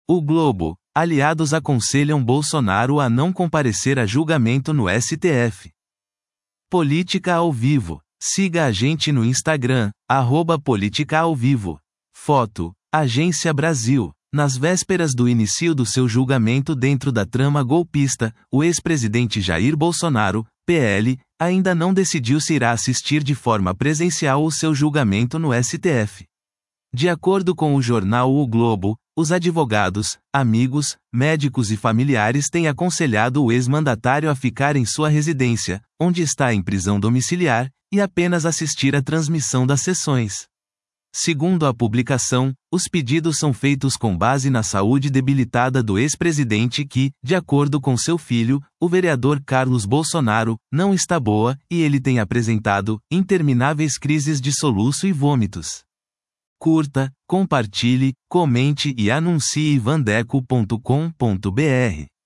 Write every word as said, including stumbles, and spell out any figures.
O Globo. Aliados aconselham Bolsonaro a não comparecer a julgamento no S T F. Política ao vivo. Siga a gente no Instagram, arroba Política ao Vivo. Foto. Agência Brasil. Nas vésperas do início do seu julgamento dentro da trama golpista, o ex-presidente Jair Bolsonaro, P L, ainda não decidiu se irá assistir de forma presencial o seu julgamento no S T F. De acordo com o jornal O Globo, os advogados, amigos, médicos e familiares têm aconselhado o ex-mandatário a ficar em sua residência, onde está em prisão domiciliar, e apenas assistir à transmissão das sessões. Segundo a publicação, os pedidos são feitos com base na saúde debilitada do ex-presidente que, de acordo com seu filho, o vereador Carlos Bolsonaro, não está boa, e ele tem apresentado intermináveis crises de soluço e vômitos. Curta, compartilhe, comente e anuncie vandeco ponto com ponto br.